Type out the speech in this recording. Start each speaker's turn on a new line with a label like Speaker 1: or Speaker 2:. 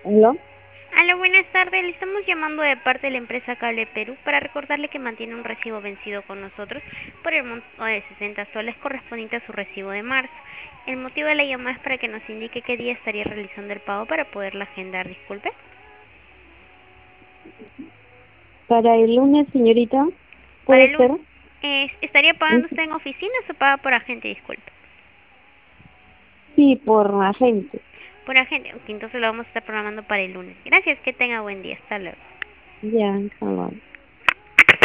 Speaker 1: ¿Aló?
Speaker 2: Hola, buenas tardes. Le estamos llamando de parte de la empresa Cable Perú para recordarle que mantiene un recibo vencido con nosotros por el monto de 60 soles correspondiente a su recibo de marzo. El motivo de la llamada es para que nos indique qué día estaría realizando el pago para poderla agendar. Disculpe.
Speaker 1: Para el lunes, señorita,
Speaker 2: Para
Speaker 1: ¿puede
Speaker 2: el lunes.
Speaker 1: ser?
Speaker 2: ¿Estaría pagando
Speaker 1: Ujú.
Speaker 2: usted en oficinas o paga por agente? Disculpe.
Speaker 1: Sí, por agente.
Speaker 2: Por agente. Ok, entonces lo vamos a estar programando para el lunes. Gracias, que tenga buen día. Hasta luego.
Speaker 1: Ya, ah,